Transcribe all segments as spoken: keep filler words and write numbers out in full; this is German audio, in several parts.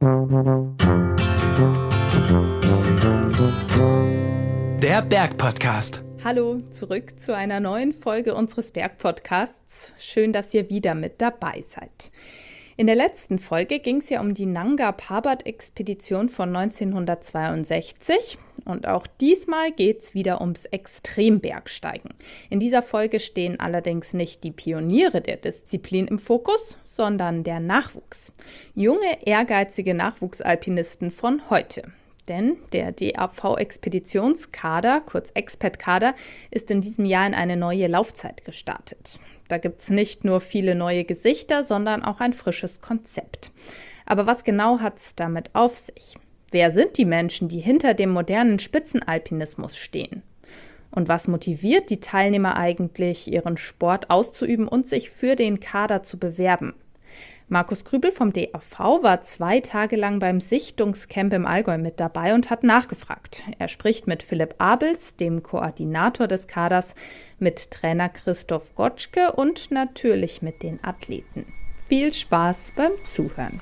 Der Bergpodcast. Hallo, zurück zu einer neuen Folge unseres Bergpodcasts. Schön, dass ihr wieder mit dabei seid. In der letzten Folge ging es ja um die Nanga Parbat-Expedition von neunzehnhundertzweiundsechzig und auch diesmal geht es wieder ums Extrembergsteigen. In dieser Folge stehen allerdings nicht die Pioniere der Disziplin im Fokus, sondern der Nachwuchs. Junge, ehrgeizige Nachwuchsalpinisten von heute. Denn der D A V-Expeditionskader, kurz Expat-Kader, ist in diesem Jahr in eine neue Laufzeit gestartet. Da gibt es nicht nur viele neue Gesichter, sondern auch ein frisches Konzept. Aber was genau hat es damit auf sich? Wer sind die Menschen, die hinter dem modernen Spitzenalpinismus stehen? Und was motiviert die Teilnehmer eigentlich, ihren Sport auszuüben und sich für den Kader zu bewerben? Markus Grübel vom D A V war zwei Tage lang beim Sichtungscamp im Allgäu mit dabei und hat nachgefragt. Er spricht mit Philipp Abels, dem Koordinator des Kaders, mit Trainer Christoph Gotschke und natürlich mit den Athleten. Viel Spaß beim Zuhören.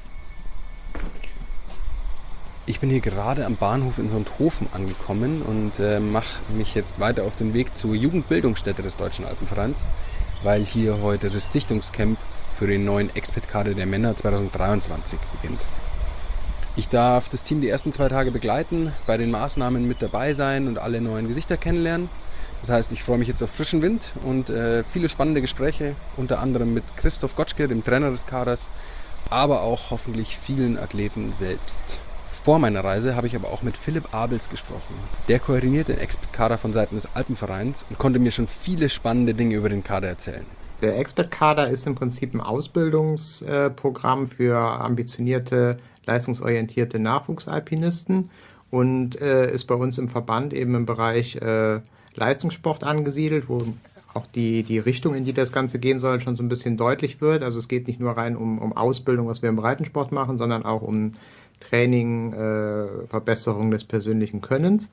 Ich bin hier gerade am Bahnhof in Sonthofen angekommen und äh, mache mich jetzt weiter auf den Weg zur Jugendbildungsstätte des Deutschen Alpenvereins, weil hier heute das Sichtungscamp für den neuen Expat-Kader der Männer zweitausenddreiundzwanzig beginnt. Ich darf das Team die ersten zwei Tage begleiten, bei den Maßnahmen mit dabei sein und alle neuen Gesichter kennenlernen. Das heißt, ich freue mich jetzt auf frischen Wind und äh, viele spannende Gespräche, unter anderem mit Christoph Gotschke, dem Trainer des Kaders, aber auch hoffentlich vielen Athleten selbst. Vor meiner Reise habe ich aber auch mit Philipp Abels gesprochen. Der koordiniert den Expat-Kader von Seiten des Alpenvereins und konnte mir schon viele spannende Dinge über den Kader erzählen. Der Expat-Kader ist im Prinzip ein Ausbildungsprogramm für ambitionierte, leistungsorientierte Nachwuchsalpinisten und äh, ist bei uns im Verband eben im Bereich äh, Leistungssport angesiedelt, wo auch die, die Richtung, in die das Ganze gehen soll, schon so ein bisschen deutlich wird. Also es geht nicht nur rein um, um Ausbildung, was wir im Breitensport machen, sondern auch um Training, äh, Verbesserung des persönlichen Könnens.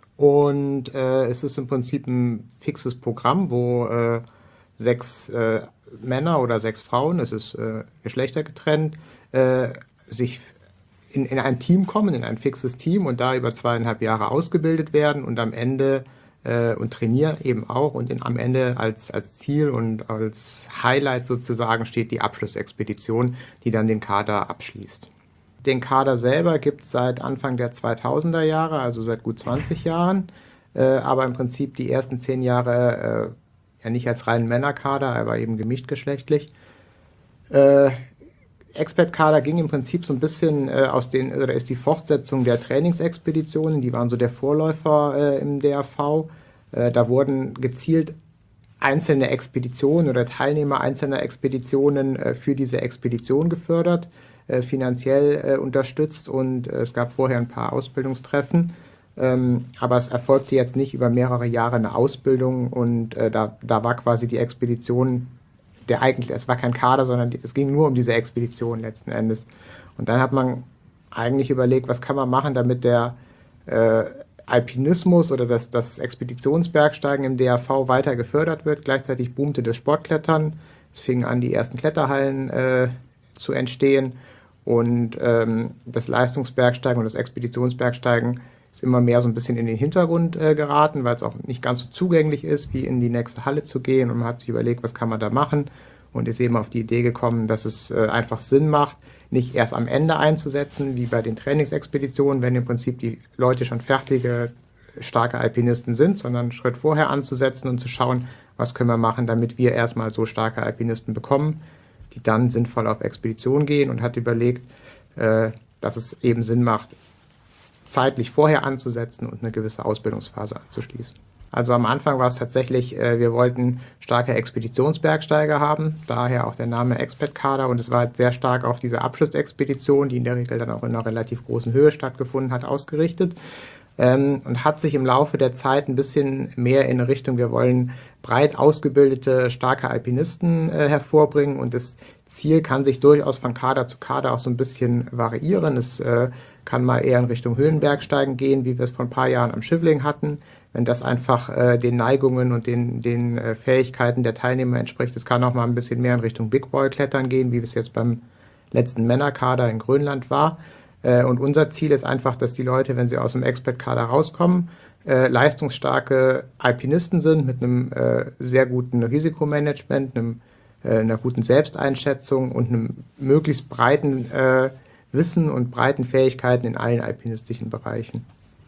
Und äh, es ist im Prinzip ein fixes Programm, wo äh, sechs äh, Männer oder sechs Frauen, es ist äh, geschlechtergetrennt, äh, sich in, in ein Team kommen, in ein fixes Team und da über zweieinhalb Jahre ausgebildet werden und am Ende äh, und trainieren eben auch und in, am Ende als, als Ziel und als Highlight sozusagen steht die Abschlussexpedition, die dann den Kader abschließt. Den Kader selber gibt es seit Anfang der zweitausender Jahre, also seit gut zwanzig Jahren, äh, aber im Prinzip die ersten zehn Jahre äh, ja nicht als reinen Männerkader, aber eben gemischt geschlechtlich. Äh, Expat-Kader ging im Prinzip so ein bisschen äh, aus den, oder ist die Fortsetzung der Trainingsexpeditionen, die waren so der Vorläufer äh, im D A V. Äh, da wurden gezielt einzelne Expeditionen oder Teilnehmer einzelner Expeditionen äh, für diese Expedition gefördert, äh, finanziell äh, unterstützt und äh, es gab vorher ein paar Ausbildungstreffen. Ähm, aber es erfolgte jetzt nicht über mehrere Jahre eine Ausbildung und äh, da, da war quasi die Expedition, der eigentlich, es war kein Kader, sondern die, es ging nur um diese Expedition letzten Endes. Und dann hat man eigentlich überlegt, was kann man machen, damit der äh, Alpinismus oder das, das Expeditionsbergsteigen im D A V weiter gefördert wird. Gleichzeitig boomte das Sportklettern. Es fingen an, die ersten Kletterhallen äh, zu entstehen und ähm, das Leistungsbergsteigen und das Expeditionsbergsteigen ist immer mehr so ein bisschen in den Hintergrund äh, geraten, weil es auch nicht ganz so zugänglich ist, wie in die nächste Halle zu gehen. Und man hat sich überlegt, was kann man da machen? Und ist eben auf die Idee gekommen, dass es äh, einfach Sinn macht, nicht erst am Ende einzusetzen, wie bei den Trainingsexpeditionen, wenn im Prinzip die Leute schon fertige, starke Alpinisten sind, sondern einen Schritt vorher anzusetzen und zu schauen, was können wir machen, damit wir erstmal so starke Alpinisten bekommen, die dann sinnvoll auf Expedition gehen und hat überlegt, äh, dass es eben Sinn macht, zeitlich vorher anzusetzen und eine gewisse Ausbildungsphase anzuschließen. Also am Anfang war es tatsächlich, äh, wir wollten starke Expeditionsbergsteiger haben, daher auch der Name Expat-Kader und es war halt sehr stark auf diese Abschlussexpedition, die in der Regel dann auch in einer relativ großen Höhe stattgefunden hat, ausgerichtet ähm, und hat sich im Laufe der Zeit ein bisschen mehr in Richtung, wir wollen breit ausgebildete, starke Alpinisten äh, hervorbringen und das Ziel kann sich durchaus von Kader zu Kader auch so ein bisschen variieren. Es äh, kann mal eher in Richtung Höhenbergsteigen gehen, wie wir es vor ein paar Jahren am Schiveling hatten. Wenn das einfach äh, den Neigungen und den, den äh, Fähigkeiten der Teilnehmer entspricht. Es kann auch mal ein bisschen mehr in Richtung Big Boy Klettern gehen, wie wir es jetzt beim letzten Männerkader in Grönland war. Äh, und unser Ziel ist einfach, dass die Leute, wenn sie aus dem Expert-Kader rauskommen, äh, leistungsstarke Alpinisten sind mit einem äh, sehr guten Risikomanagement, einem, äh, einer guten Selbsteinschätzung und einem möglichst breiten äh, Wissen und breiten Fähigkeiten in allen alpinistischen Bereichen.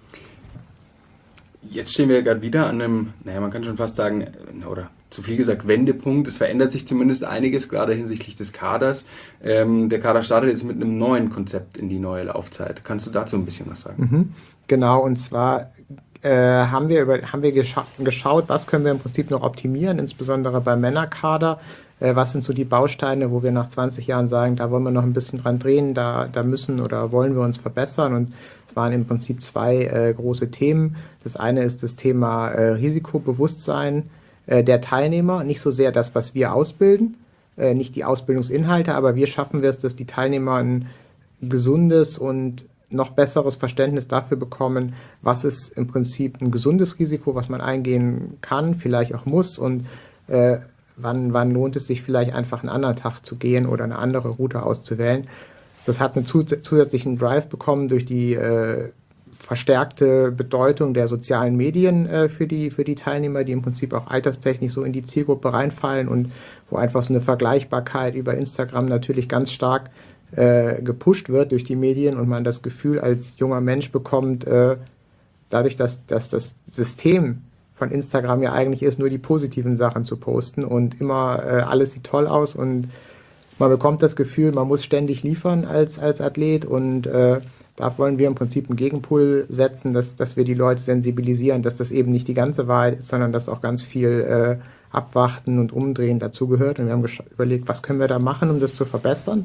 Jetzt stehen wir gerade wieder an einem, naja, man kann schon fast sagen, oder zu viel gesagt, Wendepunkt. Es verändert sich zumindest einiges, gerade hinsichtlich des Kaders. Ähm, der Kader startet jetzt mit einem neuen Konzept in die neue Laufzeit. Kannst du dazu ein bisschen was sagen? Mhm. Genau, und zwar äh, haben wir, über, haben wir gescha- geschaut, was können wir im Prinzip noch optimieren, insbesondere beim Männerkader. Äh, was sind so die Bausteine, wo wir nach zwanzig Jahren sagen, da wollen wir noch ein bisschen dran drehen, da, da müssen oder wollen wir uns verbessern. Und es waren im Prinzip zwei äh, große Themen. Das eine ist das Thema äh, Risikobewusstsein äh, der Teilnehmer, nicht so sehr das, was wir ausbilden, äh, nicht die Ausbildungsinhalte, aber wie schaffen wir es, dass die Teilnehmer ein gesundes und noch besseres Verständnis dafür bekommen, was ist im Prinzip ein gesundes Risiko, was man eingehen kann, vielleicht auch muss und äh, wann, wann lohnt es sich vielleicht einfach einen anderen Tag zu gehen oder eine andere Route auszuwählen. Das hat einen zusätzlichen Drive bekommen durch die äh, verstärkte Bedeutung der sozialen Medien äh, für die, für die Teilnehmer, die im Prinzip auch alterstechnisch so in die Zielgruppe reinfallen und wo einfach so eine Vergleichbarkeit über Instagram natürlich ganz stark äh, gepusht wird durch die Medien und man das Gefühl als junger Mensch bekommt, äh, dadurch, dass, dass das System von Instagram ja eigentlich ist, nur die positiven Sachen zu posten und immer äh, alles sieht toll aus und man bekommt das Gefühl, man muss ständig liefern als, als Athlet und äh, da wollen wir im Prinzip einen Gegenpol setzen, dass, dass wir die Leute sensibilisieren, dass das eben nicht die ganze Wahrheit ist, sondern dass auch ganz viel äh, Abwarten und Umdrehen dazugehört. Und wir haben überlegt, was können wir da machen, um das zu verbessern.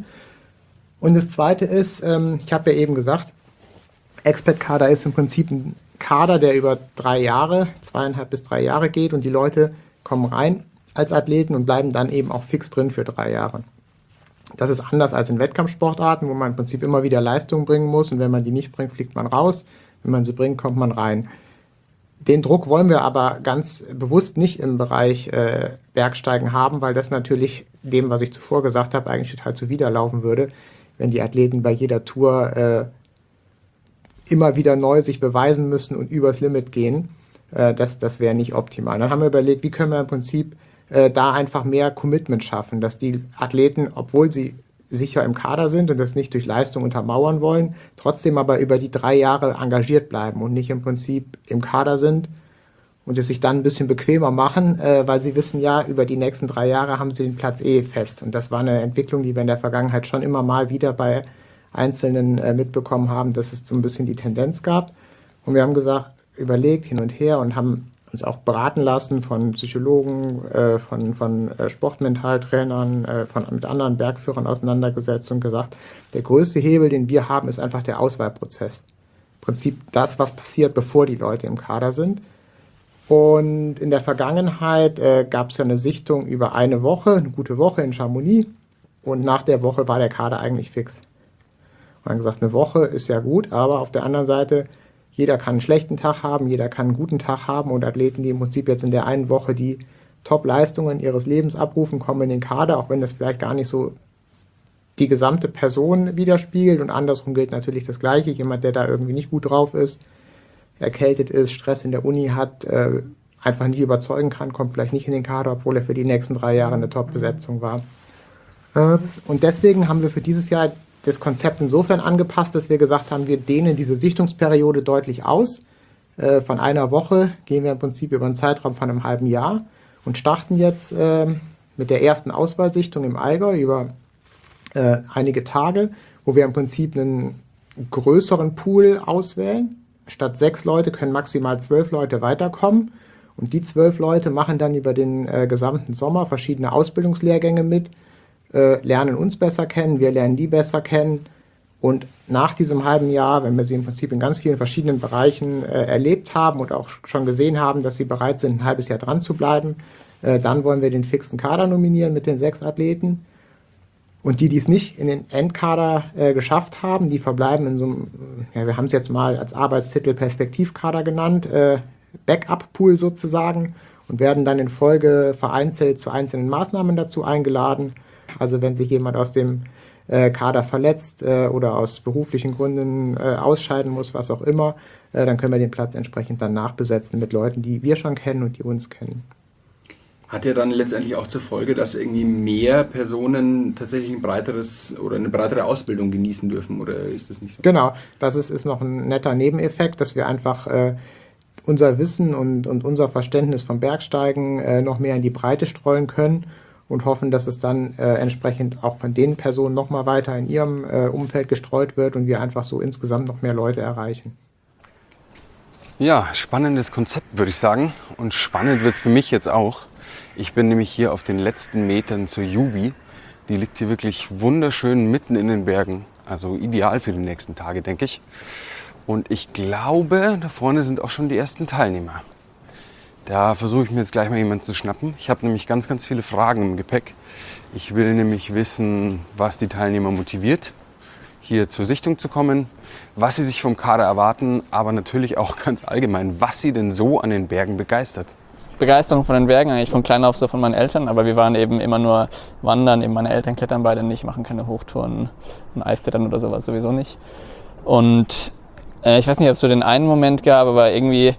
Und das Zweite ist, ähm, ich habe ja eben gesagt, Expert-Kader ist im Prinzip ein Kader, der über drei Jahre, zweieinhalb bis drei Jahre geht und die Leute kommen rein als Athleten und bleiben dann eben auch fix drin für drei Jahre. Das ist anders als in Wettkampfsportarten, wo man im Prinzip immer wieder Leistung bringen muss und wenn man die nicht bringt, fliegt man raus. Wenn man sie bringt, kommt man rein. Den Druck wollen wir aber ganz bewusst nicht im Bereich äh, Bergsteigen haben, weil das natürlich dem, was ich zuvor gesagt habe, eigentlich total zuwiderlaufen würde, wenn die Athleten bei jeder Tour äh, immer wieder neu sich beweisen müssen und übers Limit gehen. Äh, das das wäre nicht optimal. Dann haben wir überlegt, wie können wir im Prinzip äh, da einfach mehr Commitment schaffen, dass die Athleten, obwohl sie sicher im Kader sind und das nicht durch Leistung untermauern wollen, trotzdem aber über die drei Jahre engagiert bleiben und nicht im Prinzip im Kader sind und es sich dann ein bisschen bequemer machen, äh, weil sie wissen ja, über die nächsten drei Jahre haben sie den Platz eh fest. Und das war eine Entwicklung, die wir in der Vergangenheit schon immer mal wieder bei Einzelnen äh, mitbekommen haben, dass es so ein bisschen die Tendenz gab. Und wir haben gesagt, überlegt hin und her und haben uns auch beraten lassen von Psychologen, äh, von, von äh, Sportmentaltrainern, äh, von, mit anderen Bergführern auseinandergesetzt und gesagt, der größte Hebel, den wir haben, ist einfach der Auswahlprozess. Im Prinzip das, was passiert, bevor die Leute im Kader sind. Und in der Vergangenheit äh, gab es ja eine Sichtung über eine Woche, eine gute Woche in Chamonix. Und nach der Woche war der Kader eigentlich fix. Und dann gesagt, eine Woche ist ja gut, aber auf der anderen Seite, jeder kann einen schlechten Tag haben, jeder kann einen guten Tag haben und Athleten, die im Prinzip jetzt in der einen Woche die Top-Leistungen ihres Lebens abrufen, kommen in den Kader, auch wenn das vielleicht gar nicht so die gesamte Person widerspiegelt. Und andersrum gilt natürlich das Gleiche. Jemand, der da irgendwie nicht gut drauf ist, erkältet ist, Stress in der Uni hat, äh, einfach nicht überzeugen kann, kommt vielleicht nicht in den Kader, obwohl er für die nächsten drei Jahre eine Top-Besetzung war. Äh, und deswegen haben wir für dieses Jahr das Konzept insofern angepasst, dass wir gesagt haben, wir dehnen diese Sichtungsperiode deutlich aus. Äh, von einer Woche gehen wir im Prinzip über einen Zeitraum von einem halben Jahr und starten jetzt äh, mit der ersten Auswahlsichtung im Allgäu über äh, einige Tage, wo wir im Prinzip einen größeren Pool auswählen. Statt sechs Leute können maximal zwölf Leute weiterkommen und die zwölf Leute machen dann über den äh, gesamten Sommer verschiedene Ausbildungslehrgänge mit, äh, lernen uns besser kennen, wir lernen die besser kennen und nach diesem halben Jahr, wenn wir sie im Prinzip in ganz vielen verschiedenen Bereichen äh, erlebt haben und auch schon gesehen haben, dass sie bereit sind, ein halbes Jahr dran zu bleiben, äh, dann wollen wir den fixen Kader nominieren mit den sechs Athleten. Und die, die es nicht in den Endkader äh, geschafft haben, die verbleiben in so einem, ja, wir haben es jetzt mal als Arbeitstitel Perspektivkader genannt, äh, Backup-Pool sozusagen und werden dann in Folge vereinzelt zu einzelnen Maßnahmen dazu eingeladen. Also wenn sich jemand aus dem äh, Kader verletzt äh, oder aus beruflichen Gründen äh, ausscheiden muss, was auch immer, äh, dann können wir den Platz entsprechend dann nachbesetzen mit Leuten, die wir schon kennen und die uns kennen. Hat ja dann letztendlich auch zur Folge, dass irgendwie mehr Personen tatsächlich ein breiteres oder eine breitere Ausbildung genießen dürfen, oder ist das nicht so? Genau, das ist, ist noch ein netter Nebeneffekt, dass wir einfach äh, unser Wissen und, und unser Verständnis vom Bergsteigen äh, noch mehr in die Breite streuen können und hoffen, dass es dann äh, entsprechend auch von den Personen noch mal weiter in ihrem äh, Umfeld gestreut wird und wir einfach so insgesamt noch mehr Leute erreichen. Ja, spannendes Konzept, würde ich sagen. Und spannend wird es für mich jetzt auch. Ich bin nämlich hier auf den letzten Metern zur Jubi. Die liegt hier wirklich wunderschön mitten in den Bergen. Also ideal für die nächsten Tage, denke ich. Und ich glaube, da vorne sind auch schon die ersten Teilnehmer. Da versuche ich mir jetzt gleich mal jemanden zu schnappen. Ich habe nämlich ganz, ganz viele Fragen im Gepäck. Ich will nämlich wissen, was die Teilnehmer motiviert, hier zur Sichtung zu kommen, was sie sich vom Kader erwarten, aber natürlich auch ganz allgemein, was sie denn so an den Bergen begeistert. Begeisterung von den Bergen, eigentlich von klein auf so von meinen Eltern, aber wir waren eben immer nur wandern, eben meine Eltern klettern beide nicht, machen keine Hochtouren, ein Eisklettern oder sowas sowieso nicht. Und äh, ich weiß nicht, ob es so den einen Moment gab, aber irgendwie,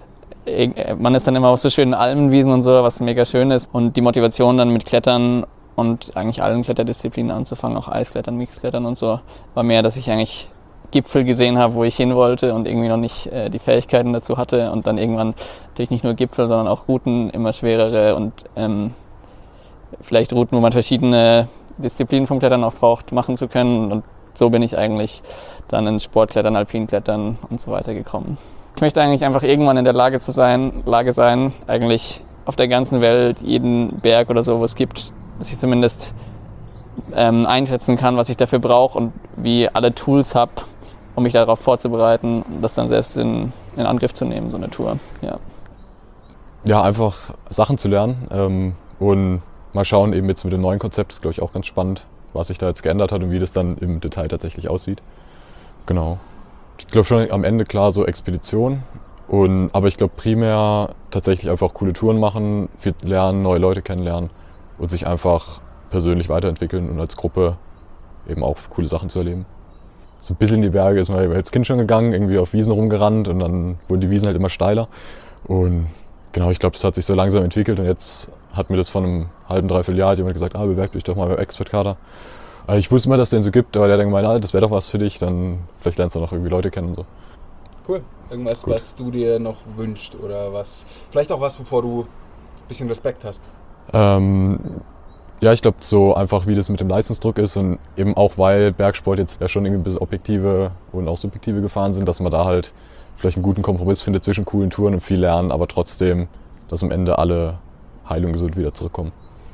äh, man ist dann immer auf so schönen Almenwiesen und so, was mega schön ist. Und die Motivation dann mit Klettern und eigentlich allen Kletterdisziplinen anzufangen, auch Eisklettern, Mixklettern und so, war mehr, dass ich eigentlich Gipfel gesehen habe, wo ich hin wollte und irgendwie noch nicht äh, die Fähigkeiten dazu hatte und dann irgendwann natürlich nicht nur Gipfel, sondern auch Routen, immer schwerere und ähm, vielleicht Routen, wo man verschiedene Disziplinen vom Klettern auch braucht, machen zu können, und so bin ich eigentlich dann ins Sportklettern, Alpinklettern und so weiter gekommen. Ich möchte eigentlich einfach irgendwann in der Lage zu sein, Lage sein, eigentlich auf der ganzen Welt jeden Berg oder so, wo es gibt, dass ich zumindest ähm, einschätzen kann, was ich dafür brauche und wie alle Tools habe, um mich darauf vorzubereiten und das dann selbst in, in Angriff zu nehmen, so eine Tour. Ja, ja, einfach Sachen zu lernen ähm, und mal schauen, eben jetzt mit dem neuen Konzept, ist glaube ich auch ganz spannend, was sich da jetzt geändert hat und wie das dann im Detail tatsächlich aussieht. Genau. Ich glaube schon am Ende klar so Expedition, und, aber ich glaube primär tatsächlich einfach coole Touren machen, viel lernen, neue Leute kennenlernen und sich einfach persönlich weiterentwickeln und als Gruppe eben auch coole Sachen zu erleben. So ein bisschen in die Berge ist man als Kind schon gegangen, irgendwie auf Wiesen rumgerannt, und dann wurden die Wiesen halt immer steiler. Und genau, ich glaube, das hat sich so langsam entwickelt, und jetzt hat mir das von einem halben, dreiviertel Jahr jemand gesagt, ah, bewerb dich doch mal beim Expert-Kader. Ich wusste immer, dass es den so gibt, aber der hat dann gemeint, ah, das wäre doch was für dich, dann vielleicht lernst du noch irgendwie Leute kennen und so. Cool. Irgendwas, Gut. was du dir noch wünschst oder was, vielleicht auch was, wovor du ein bisschen Respekt hast? Ähm, Ja, ich glaube so einfach, wie das mit dem Leistungsdruck ist, und eben auch, weil Bergsport jetzt ja schon irgendwie ein bisschen objektive und auch subjektive Gefahren sind, dass man da halt vielleicht einen guten Kompromiss findet zwischen coolen Touren und viel Lernen, aber trotzdem, dass am Ende alle heil und gesund wieder zurückkommen.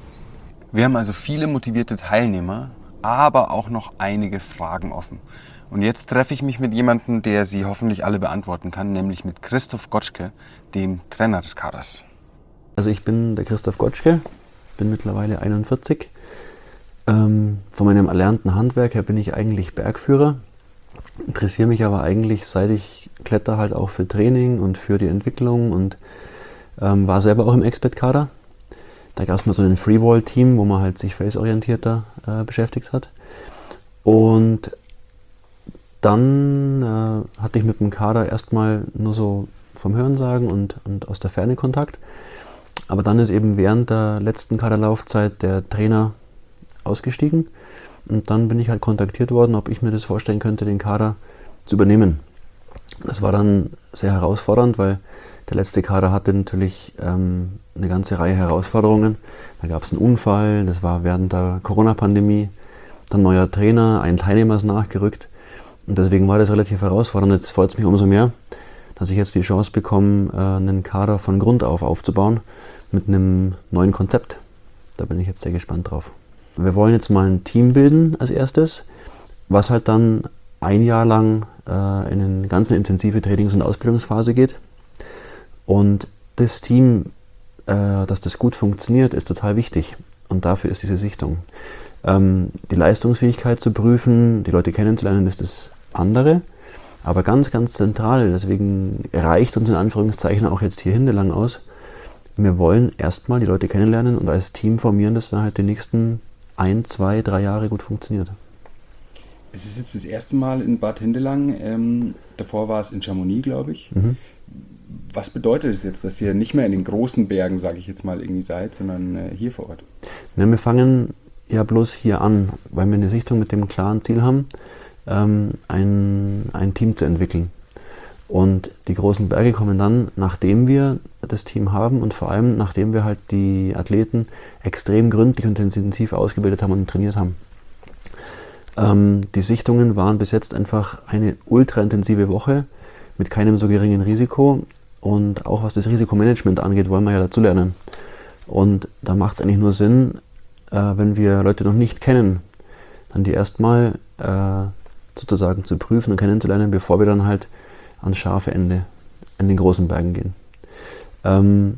Wir haben also viele motivierte Teilnehmer, aber auch noch einige Fragen offen. Und jetzt treffe ich mich mit jemandem, der sie hoffentlich alle beantworten kann, nämlich mit Christoph Gotschke, dem Trainer des Kaders. Also ich bin der Christoph Gotschke. Bin mittlerweile einundvierzig. Ähm, von meinem erlernten Handwerk her bin ich eigentlich Bergführer, interessiere mich aber eigentlich, seit ich kletter, halt auch für Training und für die Entwicklung, und ähm, war selber auch im Expert-Kader. Da gab es mal so ein Freewall-Team, wo man halt sich face-orientierter äh, beschäftigt hat. Und dann äh, hatte ich mit dem Kader erstmal nur so vom Hörensagen und, und aus der Ferne Kontakt. Aber dann ist eben während der letzten Kaderlaufzeit der Trainer ausgestiegen, und dann bin ich halt kontaktiert worden, ob ich mir das vorstellen könnte, den Kader zu übernehmen. Das war dann sehr herausfordernd, weil der letzte Kader hatte natürlich ähm, eine ganze Reihe Herausforderungen. Da gab es einen Unfall, das war während der Corona-Pandemie, dann neuer Trainer, ein Teilnehmer ist nachgerückt, und deswegen war das relativ herausfordernd. Jetzt freut es mich umso mehr, dass ich jetzt die Chance bekomme, einen Kader von Grund auf aufzubauen mit einem neuen Konzept. Da bin ich jetzt sehr gespannt drauf. Wir wollen jetzt mal ein Team bilden als erstes, was halt dann ein Jahr lang äh, in eine ganz intensive Trainings- und Ausbildungsphase geht. Und das Team, äh, dass das gut funktioniert, ist total wichtig. Und dafür ist diese Sichtung. Ähm, die Leistungsfähigkeit zu prüfen, die Leute kennenzulernen, ist das andere. Aber ganz, ganz zentral, deswegen reicht uns in Anführungszeichen auch jetzt hier hintelang aus. Wir wollen erstmal die Leute kennenlernen und als Team formieren, das dann halt die nächsten ein, zwei, drei Jahre gut funktioniert. Es ist jetzt das erste Mal in Bad Hindelang. Ähm, davor war es in Chamonix, glaube ich. Mhm. Was bedeutet es jetzt, dass ihr nicht mehr in den großen Bergen, sage ich jetzt mal, irgendwie seid, sondern äh, hier vor Ort? Ja, wir fangen ja bloß hier an, weil wir eine Sichtung mit dem klaren Ziel haben, ähm, ein, ein Team zu entwickeln. Und die großen Berge kommen dann, nachdem wir das Team haben und vor allem nachdem wir halt die Athleten extrem gründlich und intensiv ausgebildet haben und trainiert haben. Ähm, die Sichtungen waren bis jetzt einfach eine ultra intensive Woche mit keinem so geringen Risiko, und auch was das Risikomanagement angeht, wollen wir ja dazulernen. Und da macht es eigentlich nur Sinn, äh, wenn wir Leute noch nicht kennen, dann die erstmal äh, sozusagen zu prüfen und kennenzulernen, bevor wir dann halt ans scharfe Ende in den großen Bergen gehen. Ähm,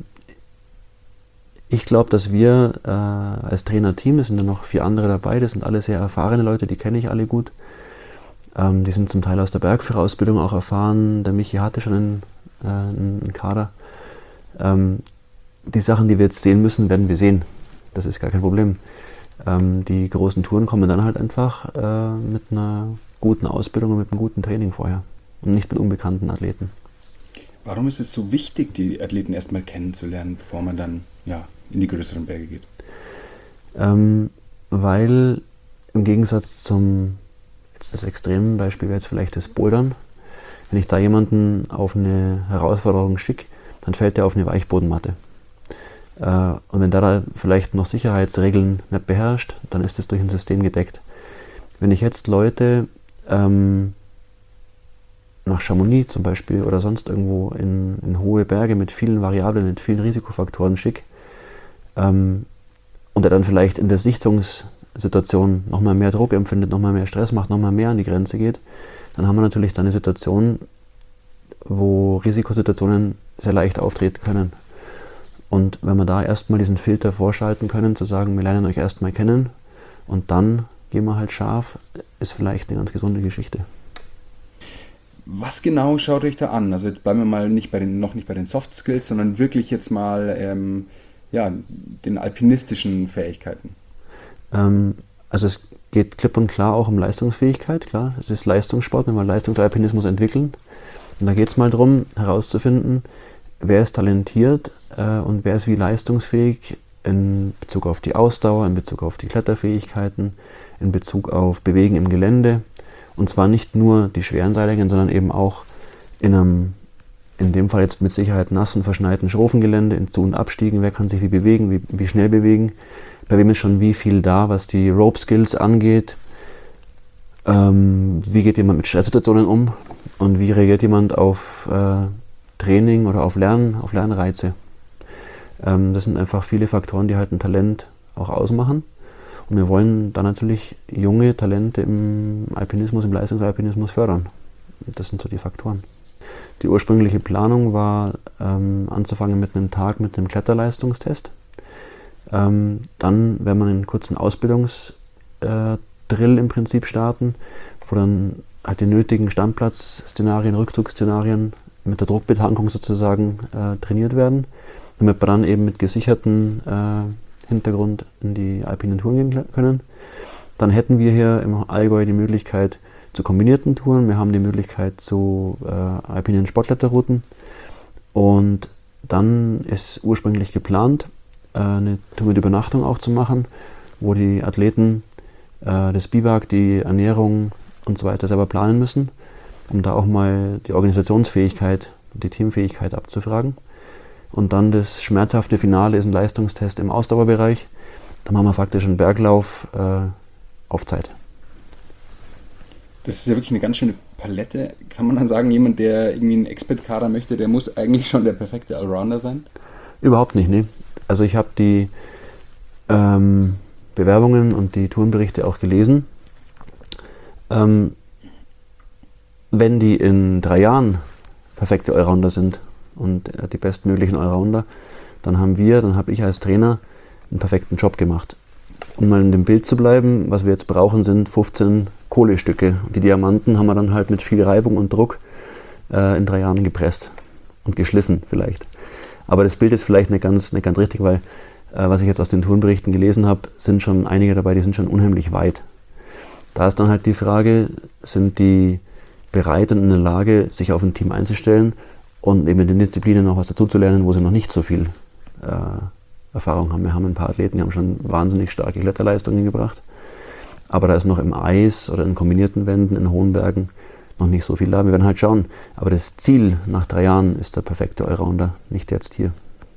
ich glaube, dass wir äh, als Trainerteam, es sind ja noch vier andere dabei, das sind alle sehr erfahrene Leute, die kenne ich alle gut. Ähm, die sind zum Teil aus der Bergführerausbildung auch erfahren. Der Michi hatte schon einen, äh, einen Kader. Ähm, die Sachen, die wir jetzt sehen müssen, werden wir sehen. Das ist gar kein Problem. Ähm, die großen Touren kommen dann halt einfach äh, mit einer guten Ausbildung und mit einem guten Training vorher und nicht mit unbekannten Athleten. Warum ist es so wichtig, die Athleten erstmal kennenzulernen, bevor man dann ja, in die größeren Berge geht? Ähm, weil im Gegensatz zum, jetzt das extreme Beispiel wäre jetzt vielleicht das Bouldern, wenn ich da jemanden auf eine Herausforderung schicke, dann fällt der auf eine Weichbodenmatte. Äh, und wenn der da vielleicht noch Sicherheitsregeln nicht beherrscht, dann ist das durch ein System gedeckt. Wenn ich jetzt Leute ähm, nach Chamonix zum Beispiel oder sonst irgendwo in, in hohe Berge mit vielen Variablen, mit vielen Risikofaktoren schicke, ähm, und er dann vielleicht in der Sichtungssituation nochmal mehr Druck empfindet, nochmal mehr Stress macht, nochmal mehr an die Grenze geht, dann haben wir natürlich dann eine Situation, wo Risikosituationen sehr leicht auftreten können. Und wenn wir da erstmal diesen Filter vorschalten können, zu sagen, wir lernen euch erstmal kennen und dann gehen wir halt scharf, ist vielleicht eine ganz gesunde Geschichte. Was genau schaut euch da an? Also jetzt bleiben wir mal nicht bei den, noch nicht bei den Soft Skills, sondern wirklich jetzt mal ähm, ja, den alpinistischen Fähigkeiten. Ähm, also es geht klipp und klar auch um Leistungsfähigkeit, klar. Es ist Leistungssport, wenn wir Leistungsalpinismus entwickeln. Und da geht es mal darum, herauszufinden, wer ist talentiert äh, und wer ist wie leistungsfähig in Bezug auf die Ausdauer, in Bezug auf die Kletterfähigkeiten, in Bezug auf Bewegen im Gelände. Und zwar nicht nur die schweren Seillängen, sondern eben auch in einem, in dem Fall jetzt mit Sicherheit nassen, verschneiten Schrofengelände, in Zu- und Abstiegen, wer kann sich wie bewegen, wie, wie schnell bewegen, bei wem ist schon wie viel da, was die Rope Skills angeht, ähm, wie geht jemand mit Stresssituationen um und wie reagiert jemand auf äh, Training oder auf Lernen, auf Lernreize. Ähm, das sind einfach viele Faktoren, die halt ein Talent auch ausmachen. Und wir wollen dann natürlich junge Talente im Alpinismus, im Leistungsalpinismus fördern. Das sind so die Faktoren. Die ursprüngliche Planung war, ähm, anzufangen mit einem Tag mit einem Kletterleistungstest. Ähm, dann werden wir einen kurzen Ausbildungsdrill äh, im Prinzip starten, wo dann halt die nötigen Standplatzszenarien, Rückzugsszenarien mit der Druckbetankung sozusagen äh, trainiert werden, damit wir dann eben mit gesicherten äh, Hintergrund in die alpinen Touren gehen können. Dann hätten wir hier im Allgäu die Möglichkeit zu kombinierten Touren. Wir haben die Möglichkeit zu äh, alpinen Sportkletterrouten. Und dann ist ursprünglich geplant, äh, eine Tour mit Übernachtung auch zu machen, wo die Athleten äh, das Biwak, die Ernährung und so weiter selber planen müssen, um da auch mal die Organisationsfähigkeit und die Teamfähigkeit abzufragen. Und dann das schmerzhafte Finale ist ein Leistungstest im Ausdauerbereich. Da machen wir faktisch einen Berglauf äh, auf Zeit. Das ist ja wirklich eine ganz schöne Palette. Kann man dann sagen, jemand, der irgendwie einen Expert-Kader möchte, der muss eigentlich schon der perfekte Allrounder sein? Überhaupt nicht, ne. Also ich habe die ähm, Bewerbungen und die Tourenberichte auch gelesen. Ähm, wenn die in drei Jahren perfekte Allrounder sind, und die bestmöglichen Allrounder, dann haben wir, dann habe ich als Trainer einen perfekten Job gemacht. Um mal in dem Bild zu bleiben, was wir jetzt brauchen, sind fünfzehn Kohlestücke. Die Diamanten haben wir dann halt mit viel Reibung und Druck äh, in drei Jahren gepresst und geschliffen vielleicht. Aber das Bild ist vielleicht nicht ganz, nicht ganz richtig, weil äh, was ich jetzt aus den Tourenberichten gelesen habe, sind schon einige dabei, die sind schon unheimlich weit. Da ist dann halt die Frage, sind die bereit und in der Lage, sich auf ein Team einzustellen und eben in den Disziplinen noch was dazuzulernen, wo sie noch nicht so viel äh, Erfahrung haben. Wir haben ein paar Athleten, die haben schon wahnsinnig starke Kletterleistungen gebracht, aber da ist noch im Eis oder in kombinierten Wänden, in hohen Bergen noch nicht so viel da. Wir werden halt schauen. Aber das Ziel nach drei Jahren ist der perfekte Allrounder, nicht jetzt hier.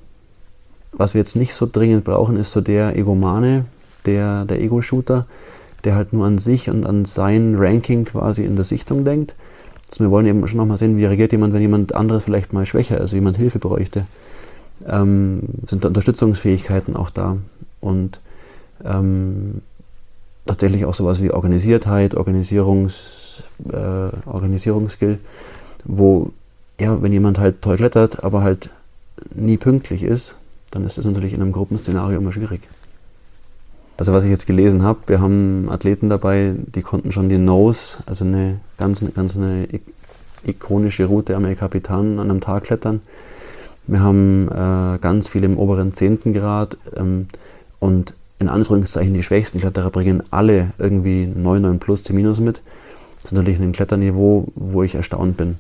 Was wir jetzt nicht so dringend brauchen, ist so der Egomane, der, der Ego-Shooter, der halt nur an sich und an sein Ranking quasi in der Sichtung denkt. Also wir wollen eben schon nochmal sehen, wie reagiert jemand, wenn jemand anderes vielleicht mal schwächer ist, also jemand Hilfe bräuchte. Ähm, sind da Unterstützungsfähigkeiten auch da und ähm, tatsächlich auch sowas wie Organisiertheit, Organisierungs, äh, Organisierungsskill, wo, ja, wenn jemand halt toll klettert, aber halt nie pünktlich ist, dann ist das natürlich in einem Gruppenszenario immer schwierig. Also was ich jetzt gelesen habe, wir haben Athleten dabei, die konnten schon die Nose, also eine ganz, ganz eine ikonische Route am El Capitan an einem Tag klettern. Wir haben äh, ganz viele im oberen zehnten Grad ähm, und in Anführungszeichen die schwächsten Kletterer bringen alle irgendwie neun, neun plus, zehn minus mit. Das ist natürlich ein Kletterniveau, wo ich erstaunt bin.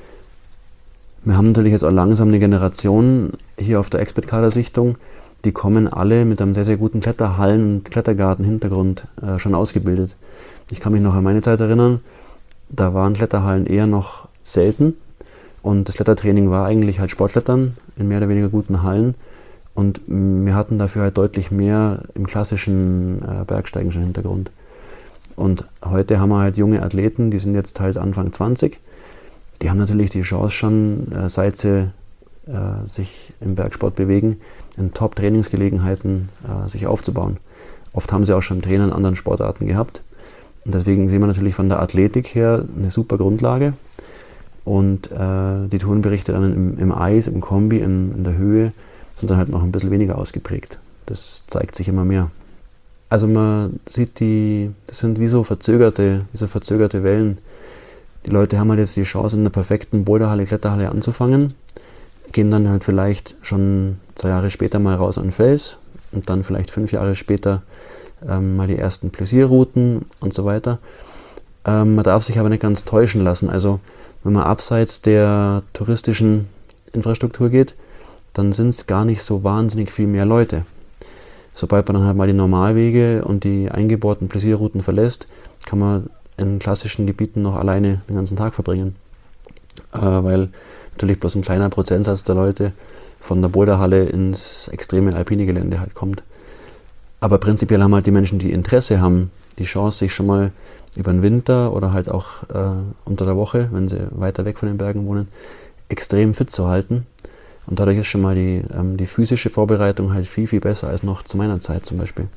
Wir haben natürlich jetzt auch langsam eine Generation hier auf der Expert-Kader-Sichtung, die kommen alle mit einem sehr, sehr guten Kletterhallen- und Klettergarten-Hintergrund äh, schon ausgebildet. Ich kann mich noch an meine Zeit erinnern, da waren Kletterhallen eher noch selten und das Klettertraining war eigentlich halt Sportklettern in mehr oder weniger guten Hallen und wir hatten dafür halt deutlich mehr im klassischen äh, Bergsteigen schon Hintergrund. Und heute haben wir halt junge Athleten, die sind jetzt halt Anfang zwanzig, die haben natürlich die Chance schon, äh, seit sie äh, sich im Bergsport bewegen, in Top-Trainingsgelegenheiten äh, sich aufzubauen. Oft haben sie auch schon Trainer in anderen Sportarten gehabt. Und deswegen sehen wir natürlich von der Athletik her eine super Grundlage. Und äh, die Tourenberichte dann im, im Eis, im Kombi, in, in der Höhe sind dann halt noch ein bisschen weniger ausgeprägt. Das zeigt sich immer mehr. Also man sieht, die, das sind wie so verzögerte, wie so verzögerte Wellen. Die Leute haben halt jetzt die Chance, in einer perfekten Boulderhalle, Kletterhalle anzufangen, gehen dann halt vielleicht schon zwei Jahre später mal raus an den Fels und dann vielleicht fünf Jahre später ähm, mal die ersten Plesierrouten und so weiter. Ähm, man darf sich aber nicht ganz täuschen lassen. Also wenn man abseits der touristischen Infrastruktur geht, dann sind es gar nicht so wahnsinnig viel mehr Leute. Sobald man dann halt mal die Normalwege und die eingebohrten Plesierrouten verlässt, kann man in klassischen Gebieten noch alleine den ganzen Tag verbringen. Äh, weil natürlich bloß ein kleiner Prozentsatz der Leute von der Boulderhalle ins extreme alpine Gelände halt kommt. Aber prinzipiell haben halt die Menschen, die Interesse haben, die Chance, sich schon mal über den Winter oder halt auch äh, unter der Woche, wenn sie weiter weg von den Bergen wohnen, extrem fit zu halten. Und dadurch ist schon mal die, ähm, die physische Vorbereitung halt viel, viel besser als noch zu meiner Zeit zum Beispiel.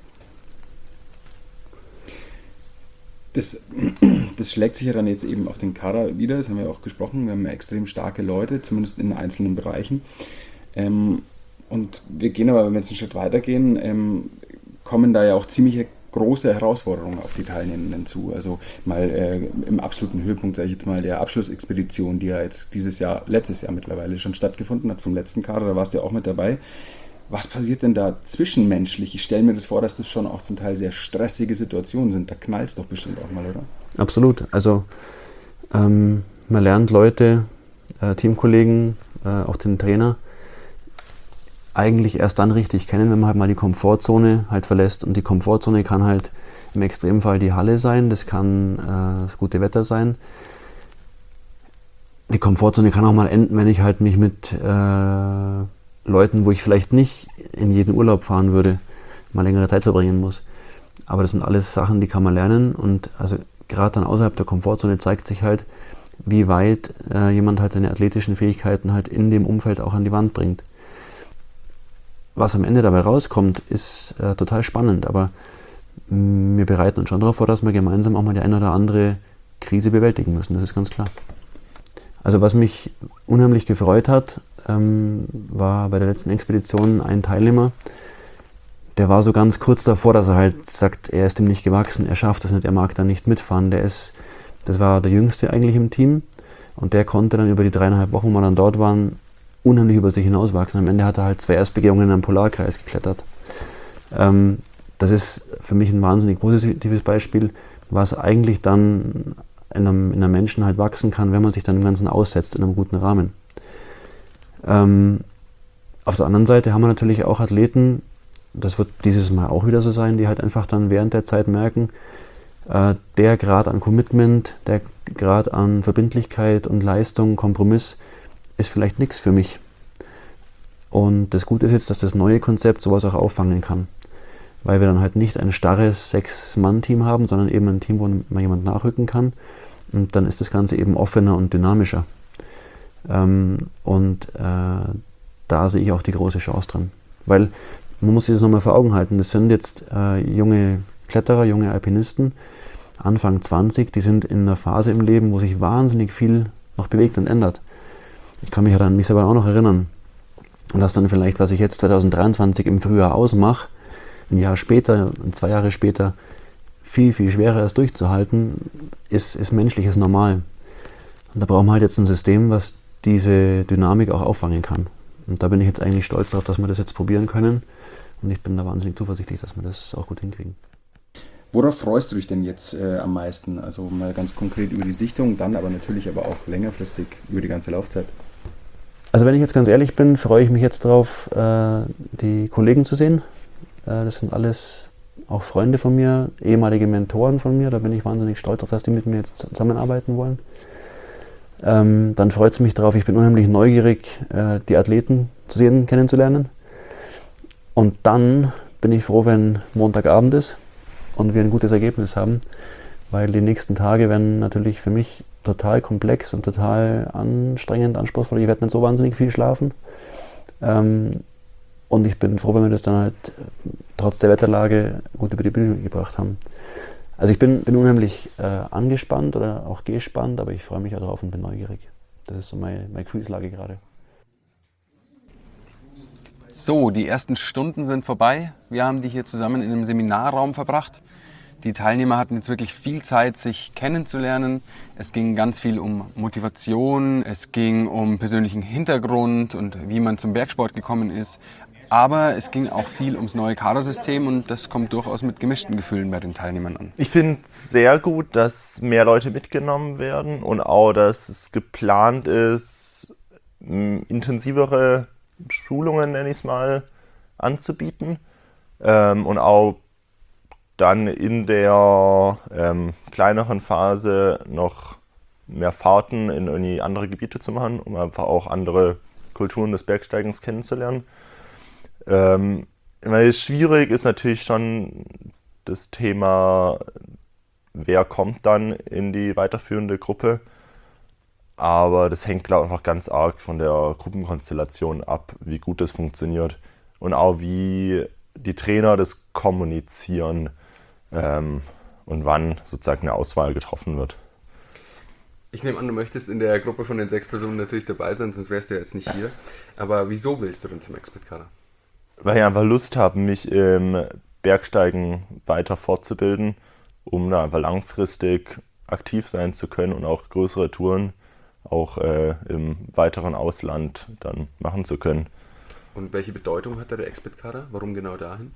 Das, das schlägt sich ja dann jetzt eben auf den Kader wieder, das haben wir auch gesprochen, wir haben ja extrem starke Leute, zumindest in einzelnen Bereichen. Ähm, und wir gehen aber, wenn wir jetzt einen Schritt weitergehen, ähm, kommen da ja auch ziemlich große Herausforderungen auf die Teilnehmenden zu. Also mal äh, im absoluten Höhepunkt, sage ich jetzt mal, der Abschlussexpedition, die ja jetzt dieses Jahr, letztes Jahr mittlerweile schon stattgefunden hat, vom letzten Kader, da warst du ja auch mit dabei. Was passiert denn da zwischenmenschlich? Ich stelle mir das vor, dass das schon auch zum Teil sehr stressige Situationen sind. Da knallt es doch bestimmt auch mal, oder? Absolut. Also ähm, man lernt Leute, äh, Teamkollegen, äh, auch den Trainer, eigentlich erst dann richtig kennen, wenn man halt mal die Komfortzone halt verlässt. Und die Komfortzone kann halt im Extremfall die Halle sein, das kann äh, das gute Wetter sein. Die Komfortzone kann auch mal enden, wenn ich halt mich mit äh, Leuten, wo ich vielleicht nicht in jeden Urlaub fahren würde, mal längere Zeit verbringen muss. Aber das sind alles Sachen, die kann man lernen und also gerade dann außerhalb der Komfortzone zeigt sich halt, wie weit äh, jemand halt seine athletischen Fähigkeiten halt in dem Umfeld auch an die Wand bringt. Was am Ende dabei rauskommt, ist äh, total spannend, aber mh, wir bereiten uns schon darauf vor, dass wir gemeinsam auch mal die eine oder andere Krise bewältigen müssen, das ist ganz klar. Also was mich unheimlich gefreut hat, ähm, war bei der letzten Expedition ein Teilnehmer, der war so ganz kurz davor, dass er halt sagt, er ist ihm nicht gewachsen, er schafft das nicht, er mag da nicht mitfahren. Der ist, das war der Jüngste eigentlich im Team und der konnte dann über die dreieinhalb Wochen, wo wir dann dort waren, unheimlich über sich hinauswachsen. Am Ende hat er halt zwei Erstbegehungen in einem Polarkreis geklettert. Ähm, das ist für mich ein wahnsinnig positives Beispiel, was eigentlich dann in einem, in einem Menschen halt wachsen kann, wenn man sich dann dem Ganzen aussetzt in einem guten Rahmen. Ähm, auf der anderen Seite haben wir natürlich auch Athleten, das wird dieses Mal auch wieder so sein, die halt einfach dann während der Zeit merken, äh, der Grad an Commitment, der Grad an Verbindlichkeit und Leistung, Kompromiss ist vielleicht nichts für mich. Und das Gute ist jetzt, dass das neue Konzept sowas auch auffangen kann. Weil wir dann halt nicht ein starres Sechs-Mann-Team haben, sondern eben ein Team, wo man jemand nachrücken kann. Und dann ist das Ganze eben offener und dynamischer. Ähm, und äh, da sehe ich auch die große Chance drin. Weil man muss sich das nochmal vor Augen halten. Das sind jetzt äh, junge Kletterer, junge Alpinisten, Anfang zwanzig, die sind in einer Phase im Leben, wo sich wahnsinnig viel noch bewegt und ändert. Ich kann mich ja an mich selber auch noch erinnern. Und das dann vielleicht, was ich jetzt zwanzig dreiundzwanzig im Frühjahr ausmache, ein Jahr später, zwei Jahre später, viel, viel schwerer ist durchzuhalten, ist, ist menschliches Normal. Und da brauchen wir halt jetzt ein System, was diese Dynamik auch auffangen kann. Und da bin ich jetzt eigentlich stolz darauf, dass wir das jetzt probieren können. Und ich bin da wahnsinnig zuversichtlich, dass wir das auch gut hinkriegen. Worauf freust du dich denn jetzt äh, am meisten? Also mal ganz konkret über die Sichtung, dann aber natürlich aber auch längerfristig über die ganze Laufzeit. Also wenn ich jetzt ganz ehrlich bin, freue ich mich jetzt darauf, äh, die Kollegen zu sehen. Äh, das sind alles auch Freunde von mir, ehemalige Mentoren von mir. Da bin ich wahnsinnig stolz auf, dass die mit mir jetzt zusammenarbeiten wollen. Ähm, dann freut es mich darauf, ich bin unheimlich neugierig, äh, die Athleten zu sehen, kennenzulernen. Und dann bin ich froh, wenn Montagabend ist und wir ein gutes Ergebnis haben, weil die nächsten Tage werden natürlich für mich total komplex und total anstrengend, anspruchsvoll. Ich werde nicht so wahnsinnig viel schlafen. Ähm, und ich bin froh, wenn wir das dann halt trotz der Wetterlage gut über die Bühne gebracht haben. Also ich bin, bin unheimlich äh, angespannt oder auch gespannt, aber ich freue mich auch drauf und bin neugierig. Das ist so meine, meine Gefühlslage gerade. So, die ersten Stunden sind vorbei. Wir haben die hier zusammen in einem Seminarraum verbracht. Die Teilnehmer hatten jetzt wirklich viel Zeit, sich kennenzulernen. Es ging ganz viel um Motivation, es ging um persönlichen Hintergrund und wie man zum Bergsport gekommen ist. Aber es ging auch viel ums neue Kadersystem und das kommt durchaus mit gemischten Gefühlen bei den Teilnehmern an. Ich finde es sehr gut, dass mehr Leute mitgenommen werden und auch, dass es geplant ist, intensivere Schulungen, nenne ich es mal, anzubieten. Ähm, und auch dann in der ähm, kleineren Phase noch mehr Fahrten in irgendwie andere Gebiete zu machen, um einfach auch andere Kulturen des Bergsteigens kennenzulernen. Ähm, weil schwierig ist natürlich schon das Thema, wer kommt dann in die weiterführende Gruppe. Aber das hängt, glaube ich, einfach ganz arg von der Gruppenkonstellation ab, wie gut das funktioniert. Und auch wie die Trainer das kommunizieren. Ähm, und wann sozusagen eine Auswahl getroffen wird. Ich nehme an, du möchtest in der Gruppe von den sechs Personen natürlich dabei sein, sonst wärst du ja jetzt nicht hier. Aber wieso willst du denn zum Expert-Kader? Weil ich einfach Lust habe, mich im Bergsteigen weiter fortzubilden, um da einfach langfristig aktiv sein zu können und auch größere Touren auch äh, im weiteren Ausland dann machen zu können. Und welche Bedeutung hat da der Expert-Kader? Warum genau dahin?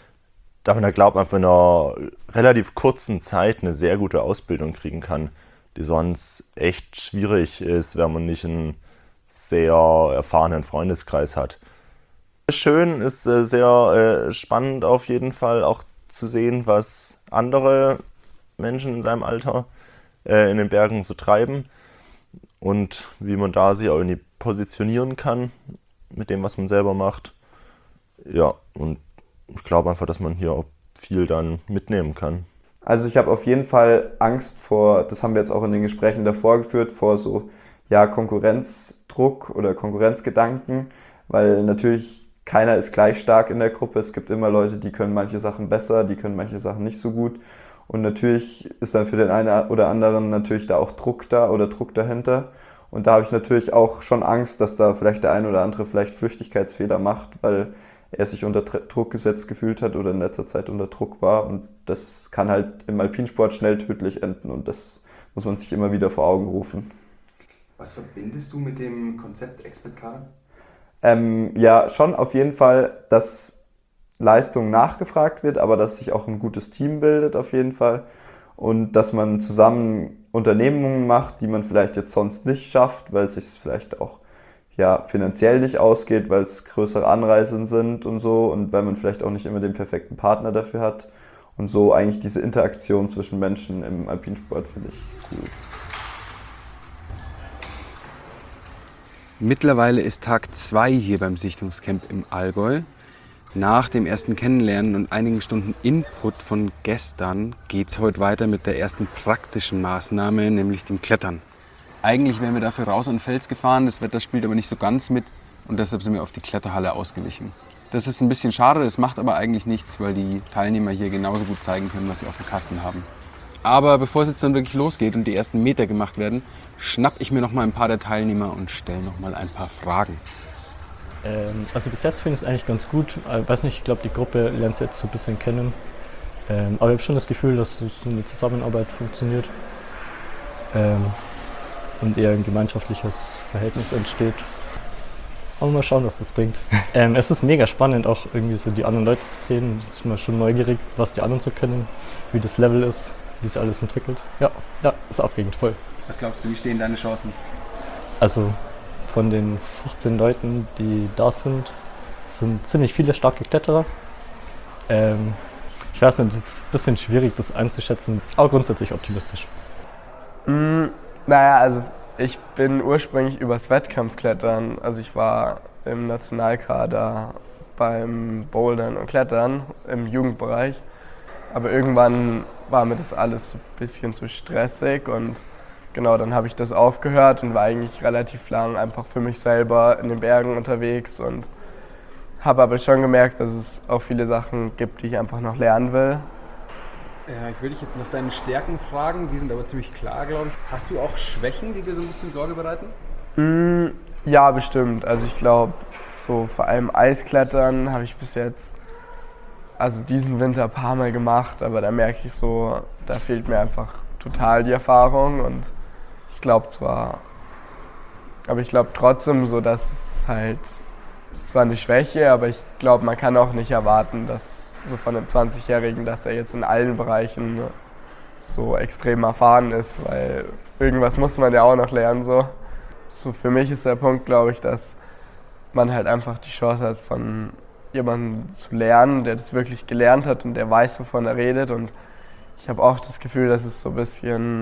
Da man da glaubt, man in einer relativ kurzen Zeit eine sehr gute Ausbildung kriegen kann, die sonst echt schwierig ist, wenn man nicht einen sehr erfahrenen Freundeskreis hat. Schön, ist äh, sehr äh, spannend auf jeden Fall auch zu sehen, was andere Menschen in seinem Alter äh, in den Bergen so treiben und wie man da sich auch irgendwie positionieren kann mit dem, was man selber macht. Ja, und ich glaube einfach, dass man hier auch viel dann mitnehmen kann. Also ich habe auf jeden Fall Angst vor, das haben wir jetzt auch in den Gesprächen davor geführt, vor so ja, Konkurrenzdruck oder Konkurrenzgedanken, weil natürlich keiner ist gleich stark in der Gruppe. Es gibt immer Leute, die können manche Sachen besser, die können manche Sachen nicht so gut. Und natürlich ist dann für den einen oder anderen natürlich da auch Druck da oder Druck dahinter. Und da habe ich natürlich auch schon Angst, dass da vielleicht der ein oder andere vielleicht Flüchtigkeitsfehler macht, weil er sich unter Druck gesetzt gefühlt hat oder in letzter Zeit unter Druck war. Und das kann halt im Alpinsport schnell tödlich enden und das muss man sich immer wieder vor Augen rufen. Was verbindest du mit dem Konzept Expert-Kader? Ähm, ja, schon auf jeden Fall, dass Leistung nachgefragt wird, aber dass sich auch ein gutes Team bildet auf jeden Fall. und dass man zusammen Unternehmungen macht, die man vielleicht jetzt sonst nicht schafft, weil es sich vielleicht auch ja, finanziell nicht ausgeht, weil es größere Anreisen sind und so und weil man vielleicht auch nicht immer den perfekten Partner dafür hat. Und so eigentlich diese Interaktion zwischen Menschen im Alpinsport finde ich cool. Mittlerweile ist Tag zwei hier beim Sichtungscamp im Allgäu. Nach dem ersten Kennenlernen und einigen Stunden Input von gestern geht es heute weiter mit der ersten praktischen Maßnahme, nämlich dem Klettern. Eigentlich wären wir dafür raus an den Fels gefahren, das Wetter spielt aber nicht so ganz mit und deshalb sind wir auf die Kletterhalle ausgewichen. Das ist ein bisschen schade, das macht aber eigentlich nichts, weil die Teilnehmer hier genauso gut zeigen können, was sie auf dem Kasten haben. Aber bevor es jetzt dann wirklich losgeht und die ersten Meter gemacht werden, schnapp ich mir noch mal ein paar der Teilnehmer und stelle noch mal ein paar Fragen. Ähm, also bis jetzt finde ich es eigentlich ganz gut. Ich weiß nicht, ich glaube, die Gruppe lernt sie jetzt so ein bisschen kennen. Ähm, aber ich habe schon das Gefühl, dass so eine Zusammenarbeit funktioniert. Ähm, und eher ein gemeinschaftliches Verhältnis entsteht. Aber mal schauen, was das bringt. ähm, es ist mega spannend, auch irgendwie so die anderen Leute zu sehen. Das ist immer schon neugierig, was die anderen so können, wie das Level ist, wie sich alles entwickelt. Ja, ja, ist aufregend, voll. Was glaubst du, wie stehen deine Chancen? Also von den fünfzehn Leuten, die da sind, sind ziemlich viele starke Kletterer. Ähm, ich weiß nicht, es ist ein bisschen schwierig, das einzuschätzen, aber grundsätzlich optimistisch. Mm, naja, also ich bin ursprünglich übers Wettkampfklettern, also ich war im Nationalkader beim Bouldern und Klettern im Jugendbereich, aber irgendwann war mir das alles ein bisschen zu stressig und genau, dann habe ich das aufgehört und war eigentlich relativ lang einfach für mich selber in den Bergen unterwegs und habe aber schon gemerkt, dass es auch viele Sachen gibt, die ich einfach noch lernen will. Ja, ich will dich jetzt nach deinen Stärken fragen, die sind aber ziemlich klar, glaube ich. Hast du auch Schwächen, die dir so ein bisschen Sorge bereiten? Mm, ja, bestimmt. Also ich glaube, so vor allem Eisklettern habe ich bis jetzt, also diesen Winter ein paar Mal gemacht, aber da merke ich so, da fehlt mir einfach total die Erfahrung und ich glaube zwar, aber ich glaube trotzdem so, dass es halt, es ist zwar eine Schwäche, aber ich glaube, man kann auch nicht erwarten, dass so von einem zwanzigjährigen, dass er jetzt in allen Bereichen so extrem erfahren ist, weil irgendwas muss man ja auch noch lernen. So, so für mich ist der Punkt, glaube ich, dass man halt einfach die Chance hat, von jemandem zu lernen, der das wirklich gelernt hat und der weiß, wovon er redet. Und ich habe auch das Gefühl, dass es so ein bisschen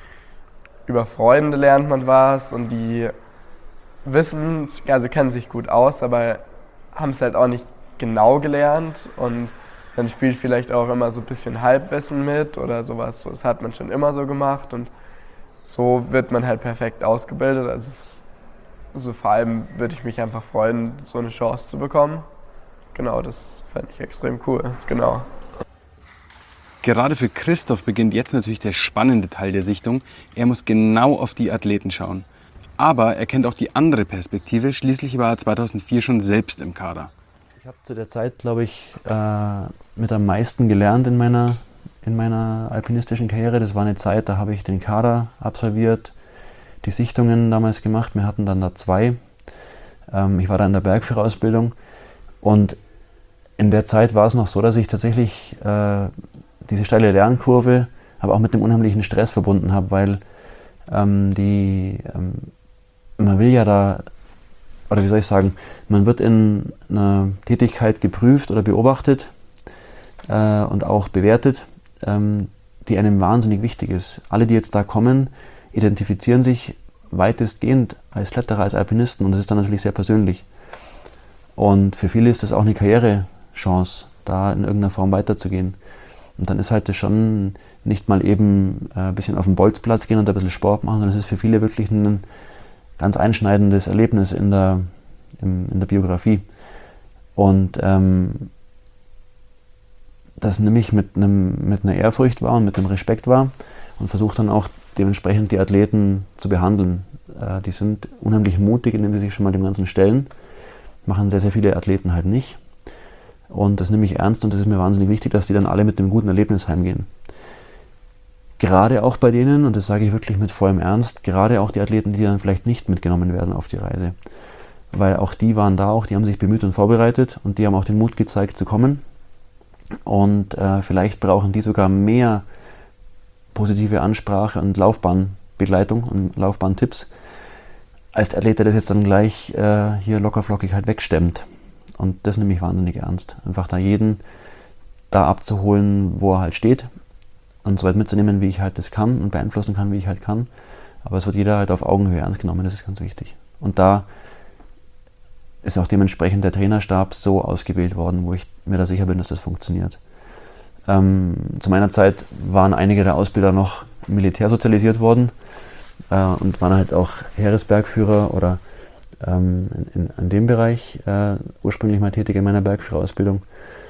über Freunde lernt man was und die wissen, also kennen sich gut aus, aber haben es halt auch nicht genau gelernt und dann spielt vielleicht auch immer so ein bisschen Halbwissen mit oder sowas. Das hat man schon immer so gemacht und so wird man halt perfekt ausgebildet. Also, es, also vor allem würde ich mich einfach freuen, so eine Chance zu bekommen. Genau, das fände ich extrem cool. Genau. Gerade für Christoph beginnt jetzt natürlich der spannende Teil der Sichtung. Er muss genau auf die Athleten schauen. Aber er kennt auch die andere Perspektive. Schließlich war er zweitausendvier schon selbst im Kader. Ich habe zu der Zeit, glaube ich, äh, mit am meisten gelernt in meiner, in meiner alpinistischen Karriere. Das war eine Zeit, da habe ich den Kader absolviert, die Sichtungen damals gemacht. Wir hatten dann da zwei. Ähm, ich war da in der Bergführerausbildung und in der Zeit war es noch so, dass ich tatsächlich äh, diese steile Lernkurve aber auch mit einem unheimlichen Stress verbunden habe, weil ähm, die, ähm, man will ja da, oder wie soll ich sagen, man wird in einer Tätigkeit geprüft oder beobachtet äh, und auch bewertet, ähm, die einem wahnsinnig wichtig ist. Alle, die jetzt da kommen, identifizieren sich weitestgehend als Kletterer, als Alpinisten und das ist dann natürlich sehr persönlich. Und für viele ist das auch eine Karrierechance, da in irgendeiner Form weiterzugehen. Und dann ist halt das schon nicht mal eben ein bisschen auf den Bolzplatz gehen und ein bisschen Sport machen, sondern es ist für viele wirklich ein ganz einschneidendes Erlebnis in der, in, in der Biografie. Und ähm, das nämlich mit, einem, mit einer Ehrfurcht war und mit einem Respekt war und versucht dann auch dementsprechend die Athleten zu behandeln. Äh, die sind unheimlich mutig, indem sie sich schon mal dem Ganzen stellen. Machen sehr, sehr viele Athleten halt nicht. Und das nehme ich ernst und das ist mir wahnsinnig wichtig, dass die dann alle mit einem guten Erlebnis heimgehen. Gerade auch bei denen, und das sage ich wirklich mit vollem Ernst, gerade auch die Athleten, die dann vielleicht nicht mitgenommen werden auf die Reise. Weil auch die waren da, auch die haben sich bemüht und vorbereitet und die haben auch den Mut gezeigt zu kommen. Und äh, vielleicht brauchen die sogar mehr positive Ansprache und Laufbahnbegleitung und Laufbahntipps, als der Athlet, der das jetzt dann gleich äh, hier lockerflockig halt wegstemmt. Und das nehme ich wahnsinnig ernst. Einfach da jeden da abzuholen, wo er halt steht und so weit mitzunehmen, wie ich halt das kann und beeinflussen kann, wie ich halt kann. Aber es wird jeder halt auf Augenhöhe ernst genommen, das ist ganz wichtig. Und da ist auch dementsprechend der Trainerstab so ausgewählt worden, wo ich mir da sicher bin, dass das funktioniert. Ähm, zu meiner Zeit waren einige der Ausbilder noch militär sozialisiert worden äh, und waren halt auch Heeresbergführer oder ähm, in, in, in dem Bereich äh, ursprünglich mal tätig in meiner Bergführerausbildung.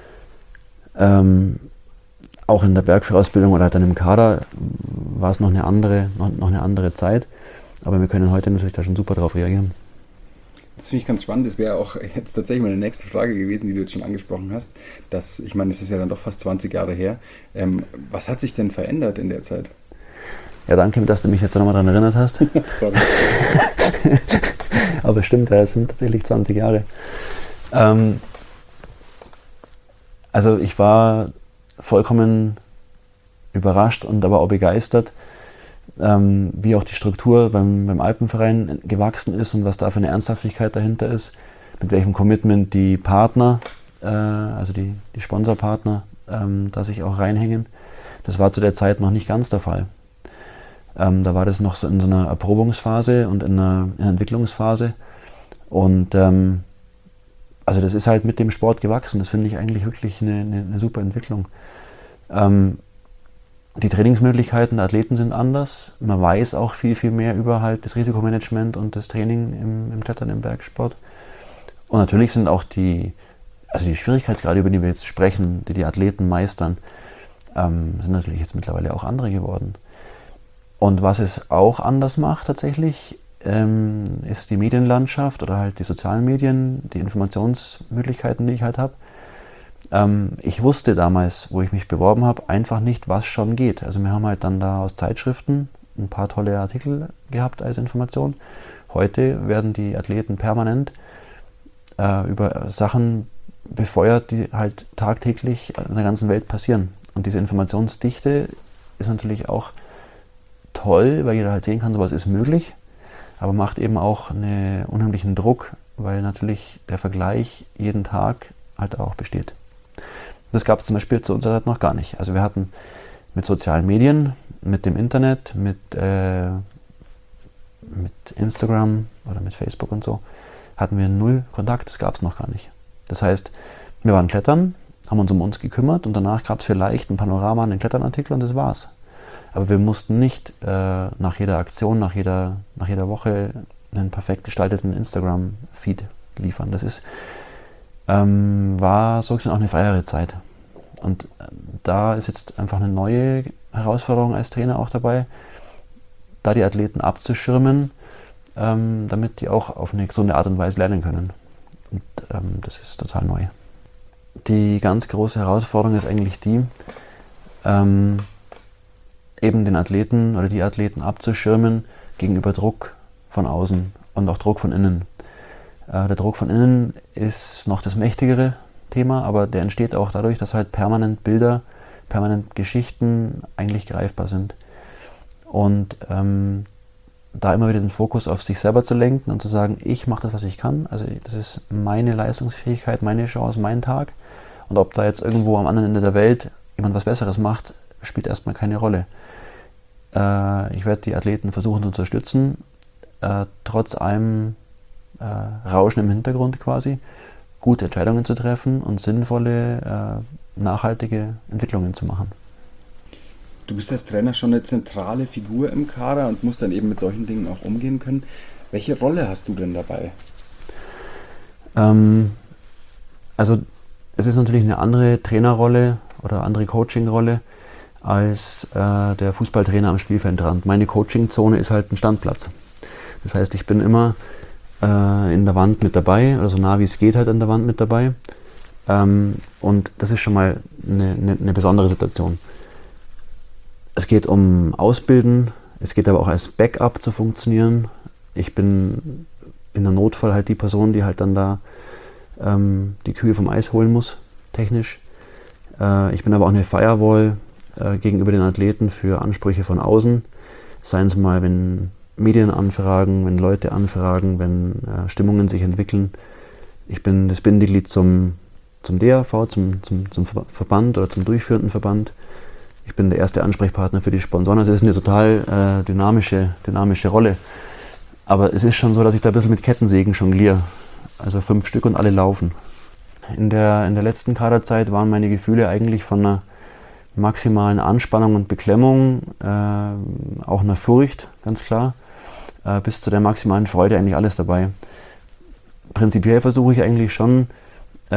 Ähm, auch in der Bergführerausbildung oder halt dann im Kader war es noch eine andere, noch, noch eine andere Zeit, aber wir können heute natürlich da schon super drauf reagieren. Das finde ich ganz spannend. Das wäre auch jetzt tatsächlich meine nächste Frage gewesen, die du jetzt schon angesprochen hast. Dass, ich meine, das ist ja dann doch fast zwanzig Jahre her. Ähm, was hat sich denn verändert in der Zeit? Ja, danke, dass du mich jetzt nochmal daran erinnert hast. Sorry. Aber stimmt, ja, es sind tatsächlich zwanzig Jahre. Ähm, also ich war vollkommen überrascht und aber auch begeistert, Ähm, wie auch die Struktur beim, beim Alpenverein gewachsen ist und was da für eine Ernsthaftigkeit dahinter ist, mit welchem Commitment die Partner, äh, also die, die Sponsorpartner, ähm, da sich auch reinhängen. Das war zu der Zeit noch nicht ganz der Fall. Ähm, da war das noch so in so einer Erprobungsphase und in einer, in einer Entwicklungsphase. Und ähm, also das ist halt mit dem Sport gewachsen. Das finde ich eigentlich wirklich eine, eine, eine super Entwicklung. Ähm, Die Trainingsmöglichkeiten der Athleten sind anders. Man weiß auch viel, viel mehr über halt das Risikomanagement und das Training im, im Klettern, im Bergsport. Und natürlich sind auch die, also die Schwierigkeitsgrade, über die wir jetzt sprechen, die die Athleten meistern, ähm, sind natürlich jetzt mittlerweile auch andere geworden. Und was es auch anders macht tatsächlich, ähm, ist die Medienlandschaft oder halt die sozialen Medien, die Informationsmöglichkeiten, die ich halt habe. Ich wusste damals, wo ich mich beworben habe, einfach nicht, was schon geht. Also wir haben halt dann da aus Zeitschriften ein paar tolle Artikel gehabt als Information. Heute werden die Athleten permanent äh, über Sachen befeuert, die halt tagtäglich in der ganzen Welt passieren. Und diese Informationsdichte ist natürlich auch toll, weil jeder halt sehen kann, sowas ist möglich, aber macht eben auch einen unheimlichen Druck, weil natürlich der Vergleich jeden Tag halt auch besteht. Das gab es zum Beispiel zu unserer Zeit noch gar nicht. Also wir hatten mit sozialen Medien, mit dem Internet, mit, äh, mit Instagram oder mit Facebook und so, hatten wir null Kontakt, das gab es noch gar nicht. Das heißt, wir waren klettern, haben uns um uns gekümmert und danach gab es vielleicht ein Panorama, einen Kletternartikel und das war's. Aber wir mussten nicht äh, nach jeder Aktion, nach jeder, nach jeder Woche einen perfekt gestalteten Instagram-Feed liefern. Das ist Ähm, war so gesehen auch eine freiere Zeit. Und äh, da ist jetzt einfach eine neue Herausforderung als Trainer auch dabei, da die Athleten abzuschirmen, ähm, damit die auch auf eine gesunde Art und Weise lernen können. Und ähm, das ist total neu. Die ganz große Herausforderung ist eigentlich die, ähm, eben den Athleten oder die Athleten abzuschirmen gegenüber Druck von außen und auch Druck von innen. Der Druck von innen ist noch das mächtigere Thema, aber der entsteht auch dadurch, dass halt permanent Bilder, permanent Geschichten eigentlich greifbar sind. Und ähm, da immer wieder den Fokus auf sich selber zu lenken und zu sagen, ich mache das, was ich kann. Also das ist meine Leistungsfähigkeit, meine Chance, mein Tag. Und ob da jetzt irgendwo am anderen Ende der Welt jemand was Besseres macht, spielt erstmal keine Rolle. Äh, ich werde die Athleten versuchen zu unterstützen, äh, trotz allem Äh, Rauschen im Hintergrund quasi, gute Entscheidungen zu treffen und sinnvolle, äh, nachhaltige Entwicklungen zu machen. Du bist als Trainer schon eine zentrale Figur im Kader und musst dann eben mit solchen Dingen auch umgehen können. Welche Rolle hast du denn dabei? Ähm, also es ist natürlich eine andere Trainerrolle oder andere Coachingrolle als äh, der Fußballtrainer am Spielfeldrand. Meine Coachingzone ist halt ein Standplatz. Das heißt, ich bin immer in der Wand mit dabei, oder so nah wie es geht halt an der Wand mit dabei. Ähm, und das ist schon mal eine, eine, eine besondere Situation. Es geht um Ausbilden, es geht aber auch als Backup zu funktionieren. Ich bin in der Notfall halt die Person, die halt dann da ähm, die Kühe vom Eis holen muss, technisch. Äh, ich bin aber auch eine Firewall äh, gegenüber den Athleten für Ansprüche von außen. Seien es mal, wenn Medien anfragen, wenn Leute anfragen, wenn äh, Stimmungen sich entwickeln. Ich bin das Bindeglied zum, zum D A V, zum, zum, zum Verband oder zum durchführenden Verband. Ich bin der erste Ansprechpartner für die Sponsoren. Also es ist eine total äh, dynamische, dynamische Rolle. Aber es ist schon so, dass ich da ein bisschen mit Kettensägen jongliere. Also fünf Stück und alle laufen. In der, in der letzten Kaderzeit waren meine Gefühle eigentlich von einer maximalen Anspannung und Beklemmung, äh, auch einer Furcht, ganz klar, äh, bis zu der maximalen Freude eigentlich alles dabei. Prinzipiell versuche ich eigentlich schon, äh,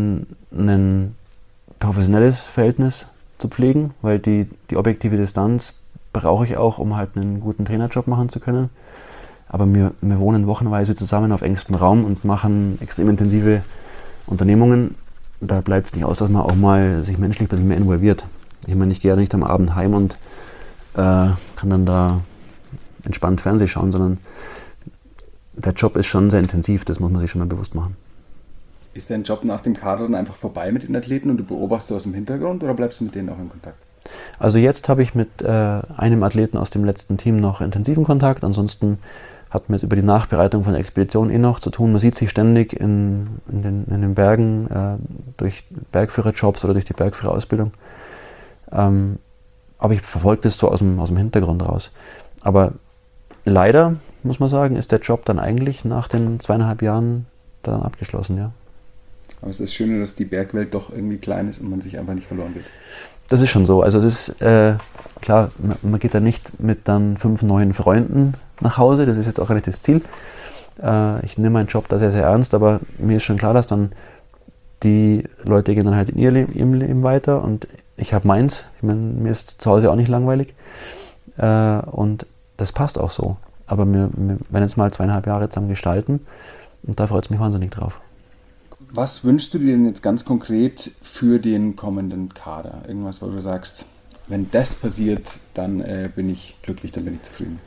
ein professionelles Verhältnis zu pflegen, weil die, die objektive Distanz brauche ich auch, um halt einen guten Trainerjob machen zu können. Aber wir, wir wohnen wochenweise zusammen auf engstem Raum und machen extrem intensive Unternehmungen. Da bleibt es nicht aus, dass man auch mal sich menschlich ein bisschen mehr involviert. Ich meine, ich gehe ja nicht am Abend heim und äh, kann dann da entspannt Fernsehen schauen, sondern der Job ist schon sehr intensiv, das muss man sich schon mal bewusst machen. Ist dein Job nach dem Kader dann einfach vorbei mit den Athleten und du beobachtest aus dem Hintergrund oder bleibst du mit denen auch in Kontakt? Also jetzt habe ich mit äh, einem Athleten aus dem letzten Team noch intensiven Kontakt, ansonsten hat man jetzt über die Nachbereitung von der Expedition eh noch zu tun. Man sieht sich ständig in, in, den, in den Bergen äh, durch Bergführerjobs oder durch die Bergführerausbildung. Ähm, aber ich verfolge das so aus dem, aus dem Hintergrund raus. Aber leider, muss man sagen, ist der Job dann eigentlich nach den zweieinhalb Jahren dann abgeschlossen, ja. Aber es ist schön, dass die Bergwelt doch irgendwie klein ist und man sich einfach nicht verloren wird. Das ist schon so. Also es ist äh, klar, man, man geht da nicht mit dann fünf neuen Freunden nach Hause. Das ist jetzt auch nicht das Ziel. Äh, ich nehme meinen Job da sehr, sehr ernst, aber mir ist schon klar, dass dann die Leute gehen dann halt in ihr Leben, ihrem Leben weiter und ich habe meins. Ich meine, mir ist zu Hause auch nicht langweilig. Äh, und das passt auch so. Aber wir, wir werden jetzt mal zweieinhalb Jahre zusammen gestalten und da freut es mich wahnsinnig drauf. Was wünschst du dir denn jetzt ganz konkret für den kommenden Kader? Irgendwas, wo du sagst, wenn das passiert, dann äh, bin ich glücklich, dann bin ich zufrieden.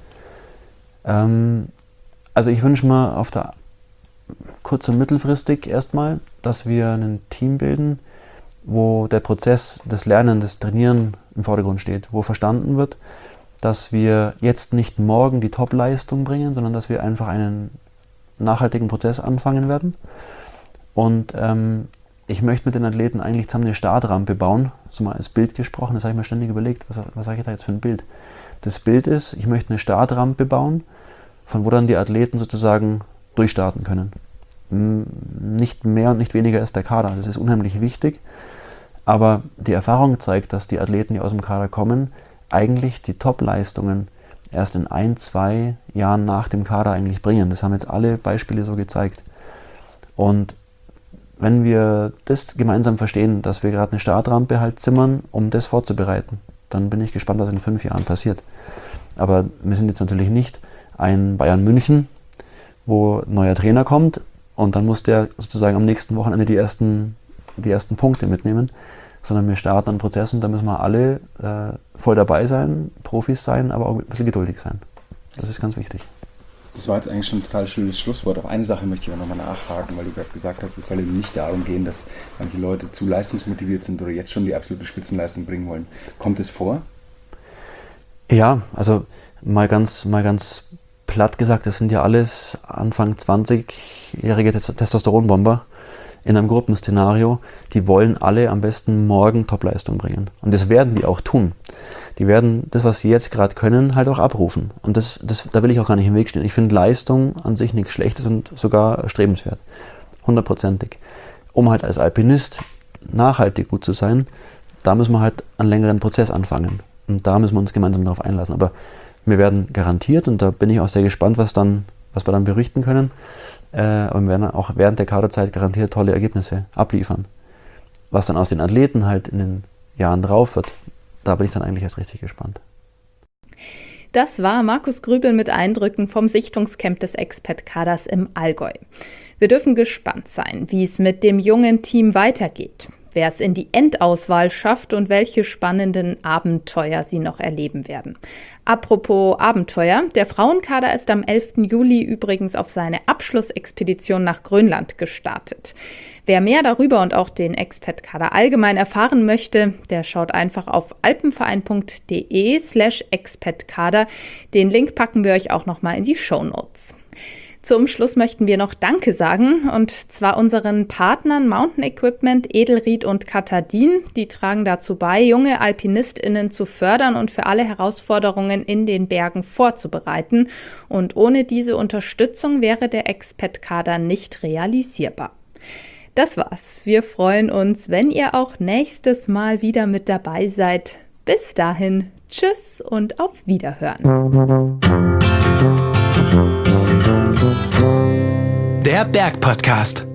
Ähm, also ich wünsche mir auf der kurz- und mittelfristig erstmal, dass wir ein Team bilden, wo der Prozess des Lernen, des Trainieren im Vordergrund steht, wo verstanden wird, dass wir jetzt nicht morgen die Top-Leistung bringen, sondern dass wir einfach einen nachhaltigen Prozess anfangen werden. Und ähm, ich möchte mit den Athleten eigentlich zusammen eine Startrampe bauen, so mal als Bild gesprochen, das habe ich mir ständig überlegt, was, was sage ich da jetzt für ein Bild? Das Bild ist, ich möchte eine Startrampe bauen, von wo dann die Athleten sozusagen durchstarten können. Nicht mehr und nicht weniger ist der Kader, das ist unheimlich wichtig, aber die Erfahrung zeigt, dass die Athleten, die aus dem Kader kommen, eigentlich die Top-Leistungen erst in ein, zwei Jahren nach dem Kader eigentlich bringen. Das haben jetzt alle Beispiele so gezeigt. Und wenn wir das gemeinsam verstehen, dass wir gerade eine Startrampe halt zimmern, um das vorzubereiten, dann bin ich gespannt, was in fünf Jahren passiert. Aber wir sind jetzt natürlich nicht ein Bayern München, wo ein neuer Trainer kommt und dann muss der sozusagen am nächsten Wochenende die ersten, die ersten Punkte mitnehmen, sondern wir starten an Prozessen, da müssen wir alle äh, voll dabei sein, Profis sein, aber auch ein bisschen geduldig sein. Das ist ganz wichtig. Das war jetzt eigentlich schon ein total schönes Schlusswort. Auf eine Sache möchte ich aber nochmal nachhaken, weil du gerade gesagt hast, es soll eben nicht darum gehen, dass manche Leute zu leistungsmotiviert sind oder jetzt schon die absolute Spitzenleistung bringen wollen. Kommt es vor? Ja, also mal ganz, mal ganz platt gesagt, das sind ja alles Anfang zwanzigjährige Testosteronbomber in einem Gruppenszenario. Die wollen alle am besten morgen Topleistung bringen. Und das werden die auch tun. Die werden das, was sie jetzt gerade können, halt auch abrufen. Und das, das, da will ich auch gar nicht im Weg stehen. Ich finde Leistung an sich nichts Schlechtes und sogar erstrebenswert. Hundertprozentig. Um halt als Alpinist nachhaltig gut zu sein, da müssen wir halt einen längeren Prozess anfangen. Und da müssen wir uns gemeinsam darauf einlassen. Aber wir werden garantiert, und da bin ich auch sehr gespannt, was, dann, was wir dann berichten können, äh, aber wir werden auch während der Kaderzeit garantiert tolle Ergebnisse abliefern. Was dann aus den Athleten halt in den Jahren drauf wird, da bin ich dann eigentlich erst richtig gespannt. Das war Markus Grübel mit Eindrücken vom Sichtungscamp des Expat-Kaders im Allgäu. Wir dürfen gespannt sein, wie es mit dem jungen Team weitergeht. wer es in die Endauswahl schafft und welche spannenden Abenteuer sie noch erleben werden. Apropos Abenteuer, der Frauenkader ist am elften Juli übrigens auf seine Abschlussexpedition nach Grönland gestartet. Wer mehr darüber und auch den Expat-Kader allgemein erfahren möchte, der schaut einfach auf alpenverein.de slash Expat-Kader. Den Link packen wir euch auch nochmal in die Shownotes. Zum Schluss möchten wir noch Danke sagen, und zwar unseren Partnern Mountain Equipment, Edelried und Katadin. Die tragen dazu bei, junge AlpinistInnen zu fördern und für alle Herausforderungen in den Bergen vorzubereiten. Und ohne diese Unterstützung wäre der Expat-Kader nicht realisierbar. Das war's. Wir freuen uns, wenn ihr auch nächstes Mal wieder mit dabei seid. Bis dahin, tschüss und auf Wiederhören. Der Bergpodcast.